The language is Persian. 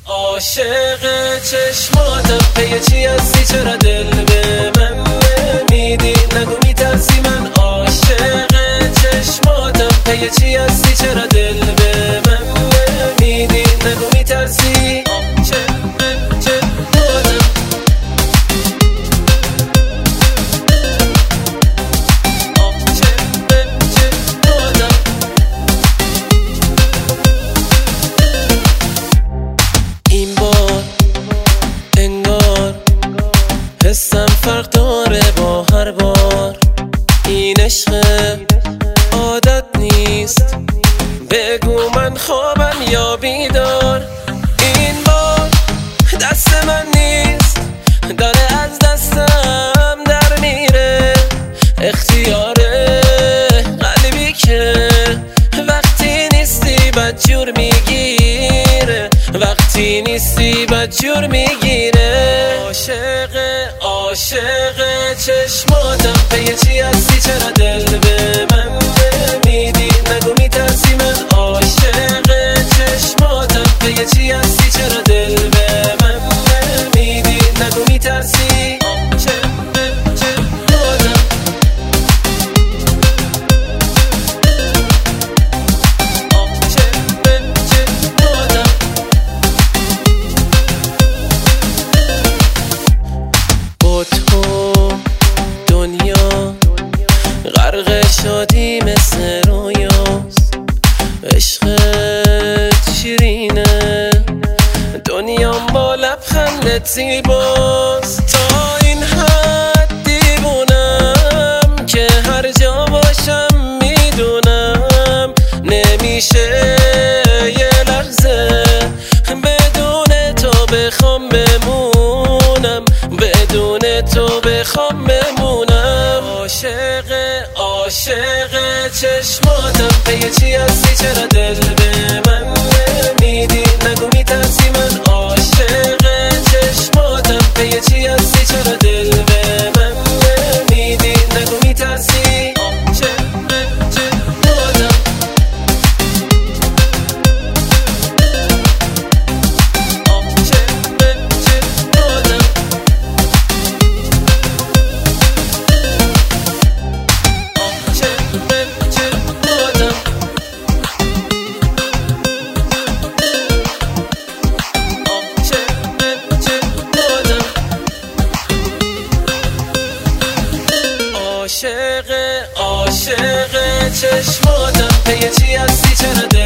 عاشق چشماتم پی چی هستی؟ چرا دل به من نمیدی؟ نگو میترسی من عاشق چشماتم پی چی هستی؟ چرا دل به من نمیدی؟ نگو میترسی حسم فرق داره با هر بار، این عشق عادت نیست، بگو من خوابم یا بیدار. این بار دست من نیست، داره از دستم در میره، اختیار قلبی که وقتی نیستی بدجور میگیره، وقتی نیستی بدجور میگیره. عاشق چشماتم پی چی هستی؟ چرا دل به من نمیدی؟ نگو میترسی من عاشق چشماتم پی چی هستی؟ چرا دل به من نمیدی؟ نگو میترسی غرق شادی مثل رویاست، عشقت شیرینه، دنیام با لبخندت زیباست. تا این حد دیوونم که هر جا باشم میدونم نمیشه یه لحظه بدون تو بخوام بمونم، بدون تو بخوام بمونم. عاشق چشماتم پی چی هستی؟ چرا دل به من نمیدی؟ نگو میترسی من عاشق چشماتم پی چی هستی؟ چرا دل به من نمیدی؟ نگو میترسی عاشق چشماتم پی چی هستی؟ چرا